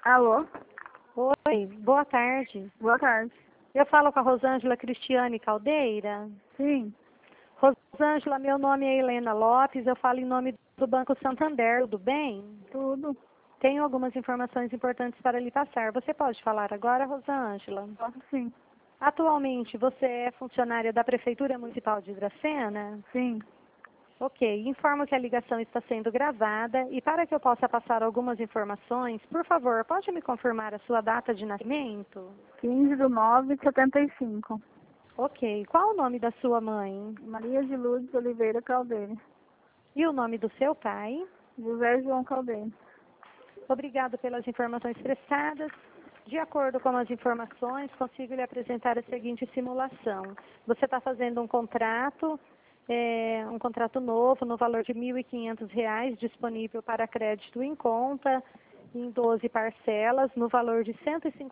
Alô? Oi, boa tarde. Boa tarde. Eu falo com a Rosângela Cristiane Caldeira. Sim. Rosângela, meu nome é Helena Lopes, eu falo em nome do Banco Santander, tudo bem? Tudo. Tenho algumas informações importantes para lhe passar. Você pode falar agora, Rosângela? Posso sim. Atualmente, você é funcionária da Prefeitura Municipal de Dracena? Sim. Ok, informo que a ligação está sendo gravada e para que eu possa passar algumas informações, por favor, pode me confirmar a sua data de nascimento? 15/9/75. Ok, qual o nome da sua mãe? Maria de Lourdes Oliveira Caldeira. E o nome do seu pai? José João Caldeira. Obrigado pelas informações prestadas. De acordo com as informações, consigo lhe apresentar a seguinte simulação. Você está fazendo um contrato novo no valor de R$ 1.500, disponível para crédito em conta, em 12 parcelas, no valor de R$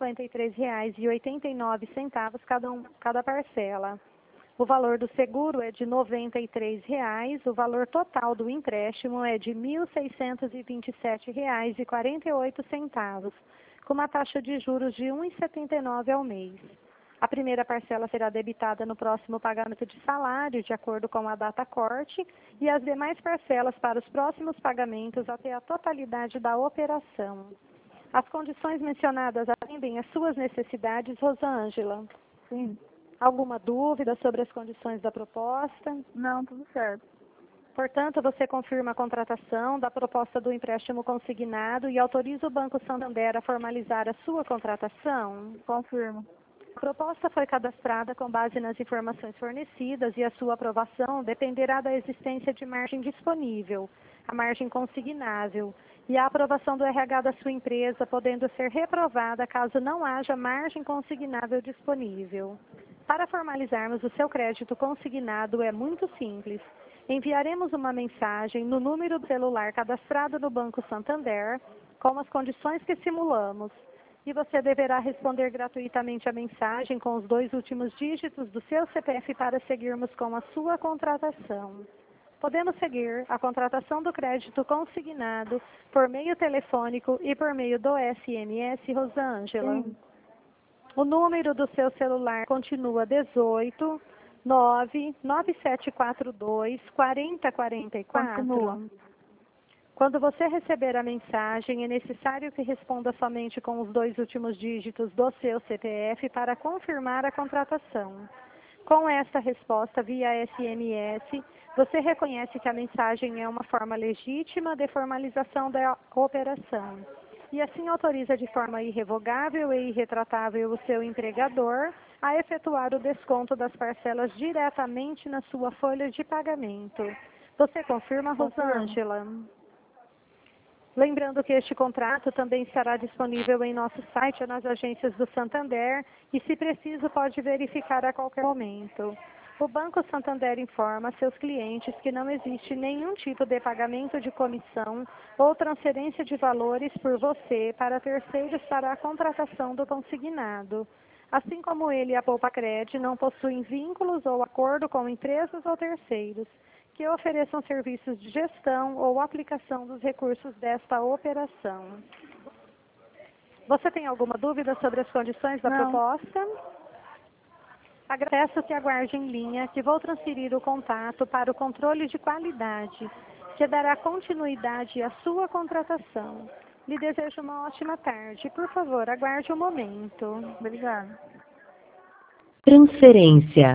153,89 cada parcela. O valor do seguro é de R$ 93,00, o valor total do empréstimo é de R$ 1.627,48, com uma taxa de juros de 1,79 ao mês. A primeira parcela será debitada no próximo pagamento de salário, de acordo com a data corte, e as demais parcelas para os próximos pagamentos até a totalidade da operação. As condições mencionadas atendem às suas necessidades, Rosângela? Sim. Alguma dúvida sobre as condições da proposta? Não, tudo certo. Portanto, você confirma a contratação da proposta do empréstimo consignado e autoriza o Banco Santander a formalizar a sua contratação? Confirmo. A proposta foi cadastrada com base nas informações fornecidas e a sua aprovação dependerá da existência de margem disponível, a margem consignável, e a aprovação do RH da sua empresa, podendo ser reprovada caso não haja margem consignável disponível. Para formalizarmos o seu crédito consignado é muito simples. Enviaremos uma mensagem no número do celular cadastrado no Banco Santander, com as condições que simulamos, e você deverá responder gratuitamente a mensagem com os 2 últimos dígitos do seu CPF para seguirmos com a sua contratação. Podemos seguir a contratação do crédito consignado por meio telefônico e por meio do SMS, Rosângela? Sim. O número do seu celular continua 18 99742 4044. Continua. Quando você receber a mensagem, é necessário que responda somente com os 2 últimos dígitos do seu CPF para confirmar a contratação. Com esta resposta via SMS, você reconhece que a mensagem é uma forma legítima de formalização da operação e assim autoriza de forma irrevogável e irretratável o seu empregador a efetuar o desconto das parcelas diretamente na sua folha de pagamento. Você confirma, Rosângela? Lembrando que este contrato também estará disponível em nosso site ou nas agências do Santander e, se preciso, pode verificar a qualquer momento. O Banco Santander informa a seus clientes que não existe nenhum tipo de pagamento de comissão ou transferência de valores por você para terceiros para a contratação do consignado. Assim como ele e a Poupa Cred não possuem vínculos ou acordo com empresas ou terceiros que ofereçam serviços de gestão ou aplicação dos recursos desta operação. Você tem alguma dúvida sobre as condições da Não. proposta? Agradeço que aguarde em linha, que vou transferir o contato para o controle de qualidade, que dará continuidade à sua contratação. Lhe desejo uma ótima tarde. Por favor, aguarde um momento. Obrigada. Transferência.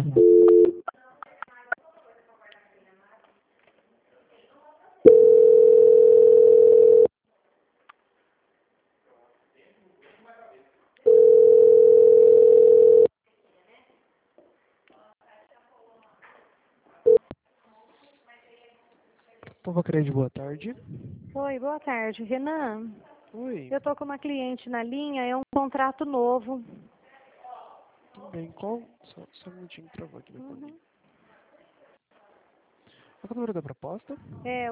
Poupa Cred, boa tarde. Oi, boa tarde. Renan, Oi, eu estou com uma cliente na linha, é um contrato novo. tudo bem? Qual? Só um minutinho, travou aqui meu fone. Qual é o número da proposta? É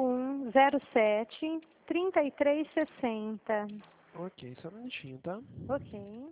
8107-3360. Ok, só um minutinho, tá? Ok.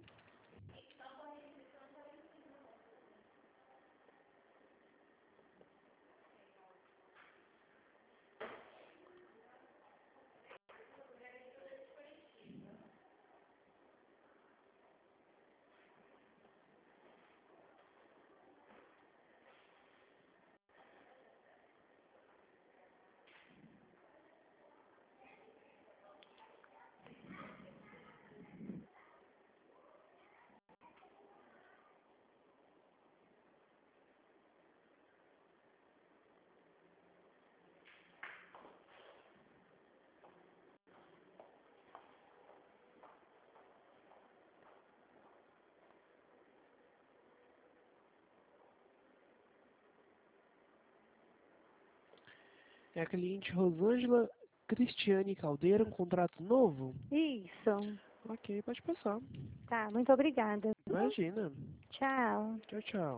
É a cliente Rosângela Cristiane Caldeira, um contrato novo? Isso. Ok, pode passar. Tá, muito obrigada. Imagina. Tchau. Tchau, tchau.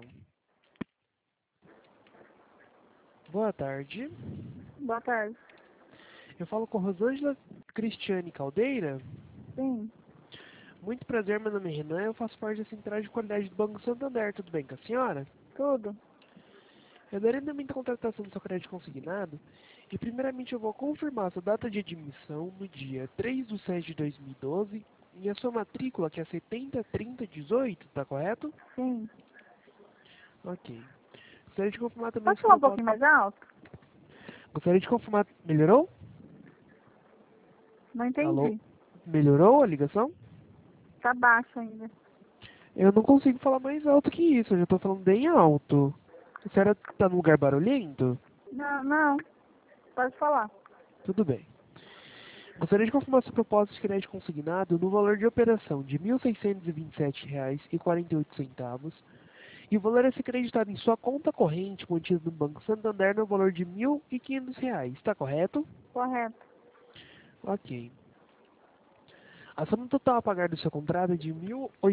Boa tarde. Boa tarde. Eu falo com Rosângela Cristiane Caldeira. Sim, Muito prazer, meu nome é Renan, eu faço parte da Central de Qualidade do Banco Santander. Tudo bem com a senhora? tudo. Eu darei andamento à contratação do seu crédito consignado e primeiramente eu vou confirmar sua data de admissão no dia 3/7/2012 e a sua matrícula, que é 703018, tá correto? Sim. Ok. Gostaria de confirmar também Pode os falar um propósitos. pouquinho mais alto? Gostaria de confirmar. Melhorou? Não Alô? entendi. Melhorou a ligação? Tá baixo ainda. Eu não consigo falar mais alto que isso, eu já tô falando bem alto. A senhora tá num lugar barulhento? Não, não. Pode falar. Tudo bem. Gostaria de confirmar seu propósito de crédito consignado no valor de operação de R$ 1.627,48 e o valor a ser creditado em sua conta corrente mantida no Banco Santander no valor de R$ 1.500. Está correto? Correto. Ok. A soma total a pagar do seu contrato é de R$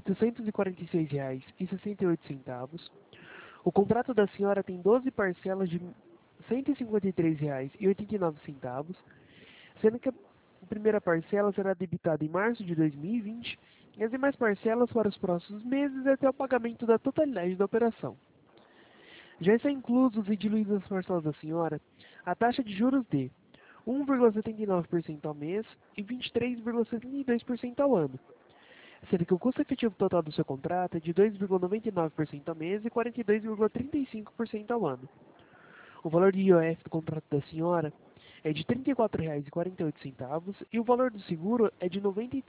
1.846,68. O contrato da senhora tem 12 parcelas de R$ 153,89, sendo que a primeira parcela será debitada em março de 2020 e as demais parcelas para os próximos meses até o pagamento da totalidade da operação. Já está inclusos e diluídos nas parcelas da senhora a taxa de juros de 1,79% ao mês e 23,72% ao ano, sendo que o custo efetivo total do seu contrato é de 2,99% ao mês e 42,35% ao ano. O valor de IOF do contrato da senhora é de R$ 34,48 e o valor do seguro é de R$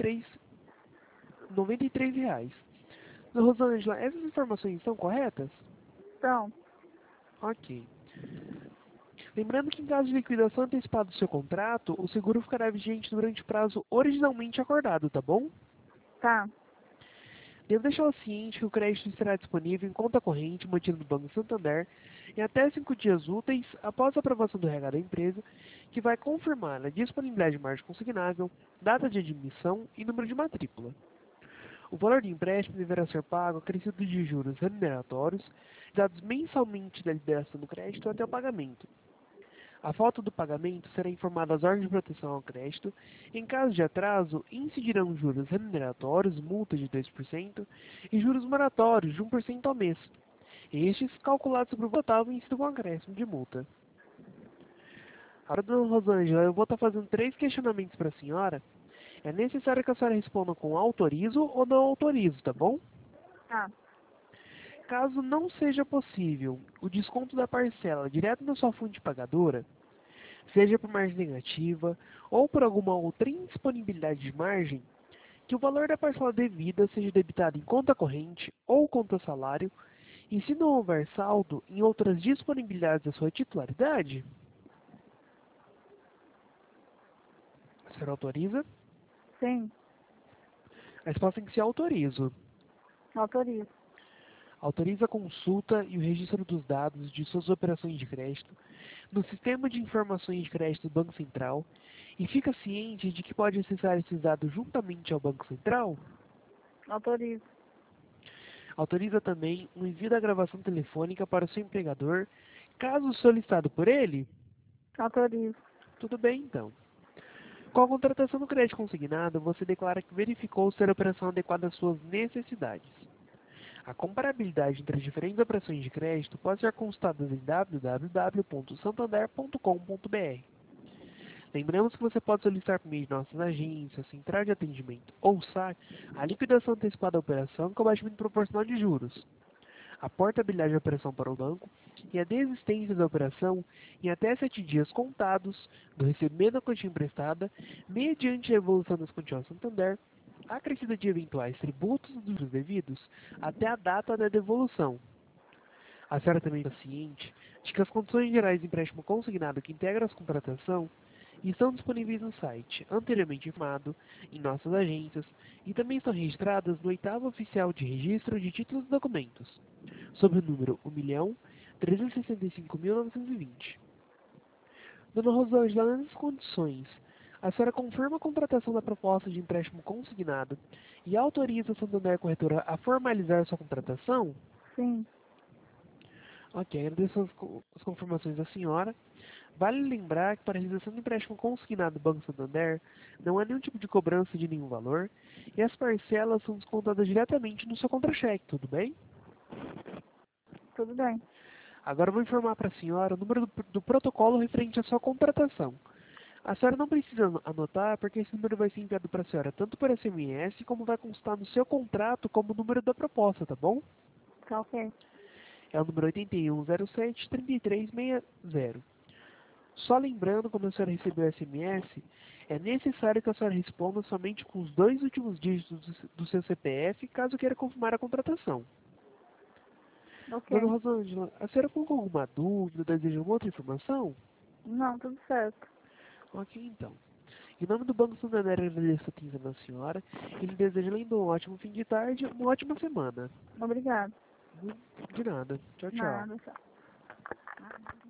93. Dona Rosângela, essas informações estão corretas? Então, Ok. Lembrando que em caso de liquidação antecipada do seu contrato, o seguro ficará vigente durante o prazo originalmente acordado, tá bom? tá. Devo deixá-la ciente que o crédito estará disponível em conta corrente mantida no Banco Santander em até 5 dias úteis após a aprovação do RH da empresa, que vai confirmar a disponibilidade de margem consignável, data de admissão e número de matrícula. O valor do empréstimo deverá ser pago acrescido de juros remuneratórios, dados mensalmente da liberação do crédito até o pagamento. A falta do pagamento será informada às órgãos de proteção ao crédito. Em caso de atraso, incidirão juros remuneratórios, multa de 2% e juros moratórios de 1% ao mês. Estes calculados sobre o total vencido com acréscimo de multa. Agora, dona Rosângela, eu vou estar fazendo 3 questionamentos para a senhora. É necessário que a senhora responda com autorizo ou não autorizo, tá bom? Tá. Caso não seja possível o desconto da parcela direto na sua fonte pagadora, seja por margem negativa ou por alguma outra indisponibilidade de margem, que o valor da parcela devida seja debitado em conta corrente ou conta salário, e se não houver saldo em outras disponibilidades da sua titularidade, a senhora autoriza? Sim. A resposta tem que ser autorizo. Autorizo. Autoriza a consulta e o registro dos dados de suas operações de crédito no Sistema de Informações de Crédito do Banco Central e fica ciente de que pode acessar esses dados juntamente ao Banco Central? Autorizo. Autoriza também o envio da gravação telefônica para o seu empregador, caso solicitado por ele? Autorizo. Tudo bem, então. Com a contratação do crédito consignado, você declara que verificou ser a operação adequada às suas necessidades. A comparabilidade entre as diferentes operações de crédito pode ser consultada em www.santander.com.br. Lembramos que você pode solicitar por meio de nossas agências, central de atendimento ou SAC a liquidação antecipada da operação com abatimento proporcional de juros, a portabilidade da operação para o banco e a desistência da operação em até 7 dias contados do recebimento da quantia emprestada, mediante a evolução das quantias Santander, acrescida de eventuais tributos dos juros devidos até a data da devolução. A senhora também está ciente de que as condições gerais de empréstimo consignado que integram a contratação estão disponíveis no site, anteriormente informado, em nossas agências, e também estão registradas no 8º Oficial de Registro de Títulos e Documentos, sob o número 1.365.920. Dona Rosângela, nas condições, a senhora confirma a contratação da proposta de empréstimo consignado e autoriza a Santander Corretora a formalizar sua contratação? Sim. Ok, agradeço as confirmações da senhora. Vale lembrar que para a realização do empréstimo consignado do Banco Santander, não há nenhum tipo de cobrança de nenhum valor e as parcelas são descontadas diretamente no seu contra-cheque, tudo bem? Tudo bem. Agora eu vou informar para a senhora o número do protocolo referente à sua contratação. A senhora não precisa anotar, porque esse número vai ser enviado para a senhora tanto por SMS, como vai constar no seu contrato como o número da proposta, tá bom? Tá ok. É o número 8107-3360. Só lembrando, quando a senhora recebeu o SMS, é necessário que a senhora responda somente com os 2 últimos dígitos do seu CPF, caso queira confirmar a contratação. Ok. Dona Rosângela, a senhora colocou alguma dúvida, deseja alguma outra informação? Não, tudo certo. Ok, então. Em nome do Banco Santander, eu agradeço a atenção da senhora e lhe desejo, além de um ótimo fim de tarde, uma ótima semana. Obrigada. De nada. Tchau, tchau. Nada, tchau.